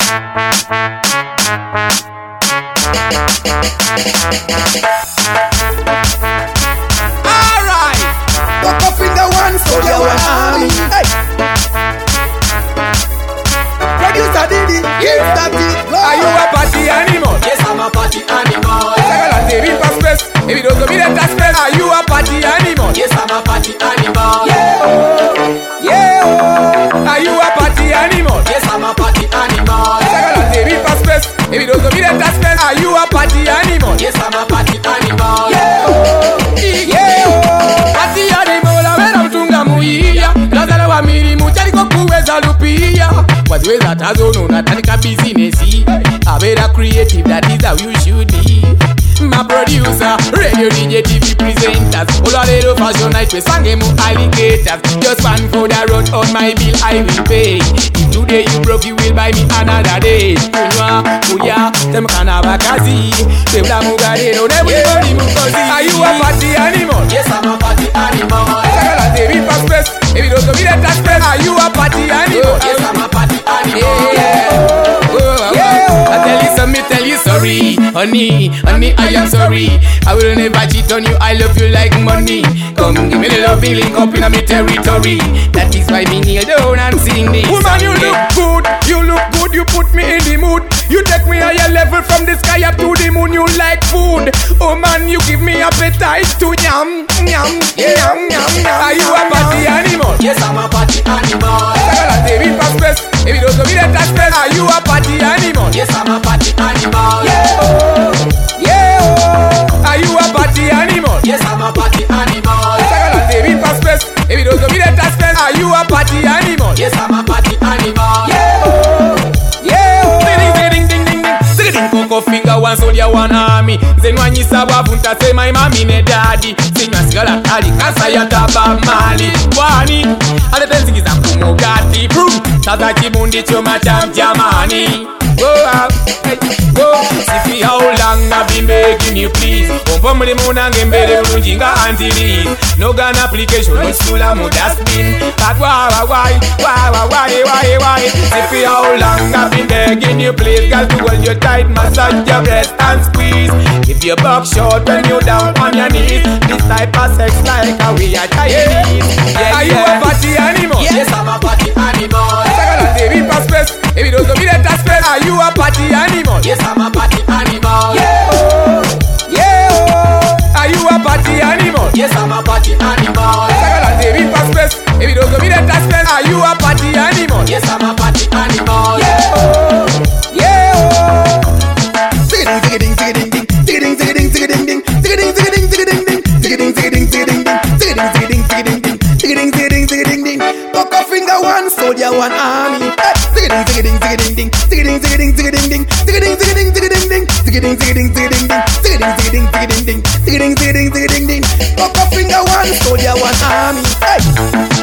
Alright, Coco Finger one, soldier one army. Hey. Producer Diddy, yes, that it. Are you a party animal? Yes, I'm a party animal. If you don't go me that space, are you a party animal? Yes, I'm a party animal. Yeah, oh, yeah, oh. Are you a party animal? Yes, I'm a party animal. If you don't go me that space, are you a party animal? Yes, I'm a party animal. Yeah, oh, yeah, oh. Party animal, avera mtunga muia. Lazala wa miri muchaliko kuweza lupia. Waziweza tazono natalika business. Avera creative, that is how you should be. My producer, radio DJ, TV presenters. All a little fashion night, we sang mu alligators. Just fan for the road on my bill, I will pay. If today you broke, you will buy me another day. Kunwa, kuya, them kanava kazi. Sebla mugarero, everybody mukozi. Are you a party animal? Yes, I'm a party animal. Sakala TV pass press. If you don't go me that space, are you a party animal? Yes, I'm a party animal. Tell you sorry, honey, I am sorry. I will never cheat on you, I love you like money. Come give me the loving link up in my territory. That is why me kneel down and sing this. Woman, you look good, you put me in the mood. You take me higher level from the sky up to the moon, you like food. Oh man, you give me appetite to yum, yum, yum, yum, yum. Are you a party animal? Yes, I'm a party animal. If you don't go me that space, are you a party animal? Yes, I'm a party animal. Yeah, oh, yeah, oh. Are you a party animal? Yes, I'm a party animal. If you don't go me that space, are you a party animal? Yes, I'm a party animal. Yeah, oh, yeah, oh. Ding, ding, ding, ding, ding, ding. Coco Finger one, soldier one army. Zenwanyi sabavunta say my mommy ne daddy. Sinywa sigala kali kasa ya taba mali. Wani, aletenzigiza kumugati. Sasa kibundi choma cha jamani. Go up, go. See how long I've been begging you please. Ompa mulimu nange mbere bulungi nga antili. No gun application, no sula mu dustbin. But why? See how long I've been begging you please. Girl, to hold you tight, massage your breast and squeeze. If your buck short when you down on your knees. This type of sex like how we are Chinese. Yeah, are you a party animal? Yes, I'm a party animal. If you don't go me that space, are you a party animal? Yes, I'm a party animal. Yeah, oh, yeah, oh. Are you a party animal? Yes, I'm a party animal. If you don't go me that space, are you a party animal? Yes, I'm a party animal. Yeah, oh, yeah, oh. Zig-a-ding, zig-a-ding, zig-a-ding, zig-a-ding, zig-a-ding, zig-a-ding, zig-a-ding, zig-a-ding, zig-a-ding, zig-a-ding, zig-a-ding, zig-a-ding, zig-a-ding, zig-a-ding, zig-a-ding, zig-a-ding. Coco Finger one, soldier one army. Zig-a-ding, zig-a-ding, zig-a-ding, zig-a-ding, zig-a-ding, zig-a-ding, zig-a-ding, zig-a-ding, zig-a-ding, zig-a-ding, zig-a-ding, zig-a-ding, zig-a-ding, zig-a-ding, zig-a-ding, zig-a-ding, zig-a-ding. Coco Finger one, soldier one army. Hey.